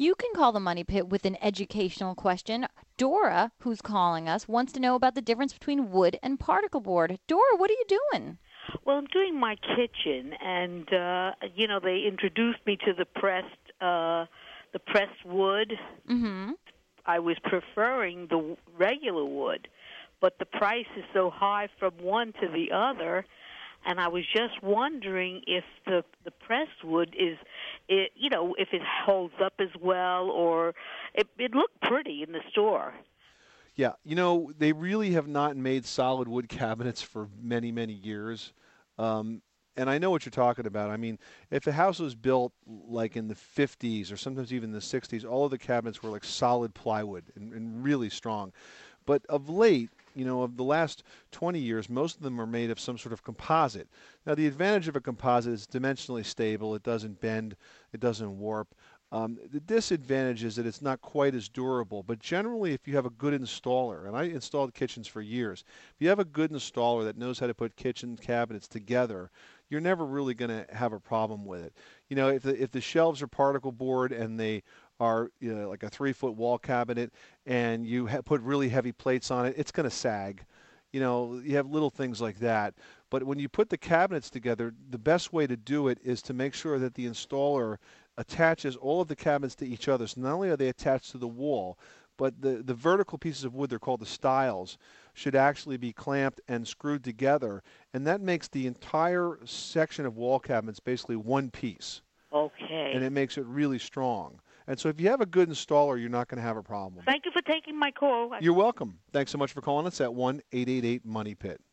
You can call the Money Pit with an educational question. Dora, who's calling us, wants to know about the difference between wood and particle board. Dora, what are you doing? Well, I'm doing my kitchen, and they introduced me to the pressed wood. Mm-hmm. I was preferring the regular wood, but the price is so high from one to the other, and I was just wondering if the pressed wood if it holds up as well, or it looked pretty in the store. Yeah, they really have not made solid wood cabinets for many, many years. And I know what you're talking about. I mean, if a house was built like in the 50s or sometimes even the 60s, all of the cabinets were like solid plywood and really strong. But of late, of the last 20 years, most of them are made of some sort of composite. Now, the advantage of a composite is dimensionally stable. It doesn't bend. It doesn't warp. The disadvantage is that it's not quite as durable, but generally if you have a good installer, and I installed kitchens for years, if you have a good installer that knows how to put kitchen cabinets together, you're never really going to have a problem with it. If the shelves are particle board and they are like a 3-foot wall cabinet and you put really heavy plates on it, it's going to sag. You have little things like that. But when you put the cabinets together, the best way to do it is to make sure that the installer attaches all of the cabinets to each other. So not only are they attached to the wall, but the vertical pieces of wood, they're called the stiles, should actually be clamped and screwed together. And that makes the entire section of wall cabinets basically one piece. Okay. And it makes it really strong. And so if you have a good installer, you're not going to have a problem. Thank you for taking my call. You're welcome. Thanks so much for calling us at 1-888-MONEY-PIT.